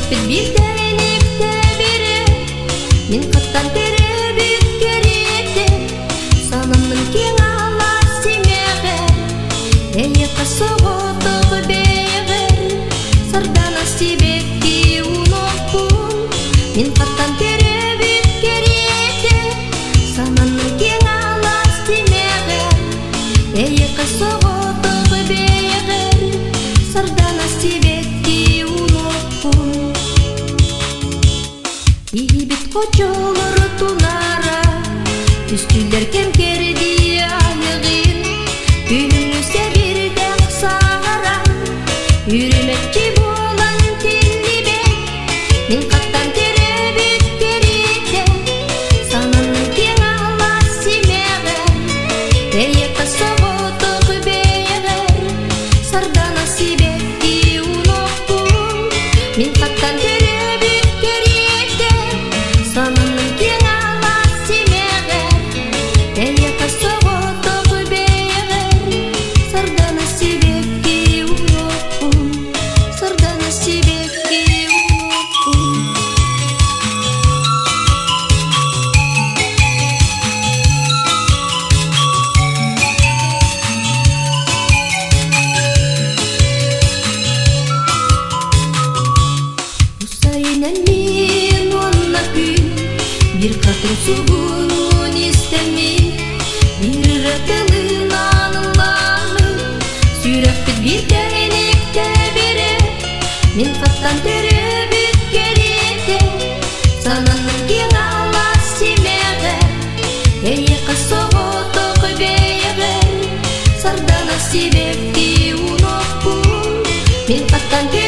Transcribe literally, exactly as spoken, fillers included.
Сүйрәппет бир тәйнекте бире, мен каттан теребит керете, санамның кең алар семеге, әйе қысығытығы бейгер, сардана себекки унокун, мен каттан теребит керете, санамның кең алар семеге, әйе қысығытығы бейгер, сардана себекки унокун. Ибит кочолор тунара, үстүлдер кемкерди айыгын, күнүнүсө бирден сагара, үйрөмөкчү болан тилибек, мен каттан теребит керете, санамның кең алар семеге, эйе кысыгытыгы бейгер, сардана себекки унокун, мен каттан теребит керете, санамның кең алар семеге, эйе кысыгытыгы бейгер, сардана себекки унокун, сардана себекки унокун. Usaynen min onna gün, bir katın sugunun istemin, bir rıtılın anılarını, sürepit bir değnekte biri, min kattan terebit kerete, sananın keng alar semege, эйе кысыгытыгы бейгер, сардана себекки унокун, мен каттан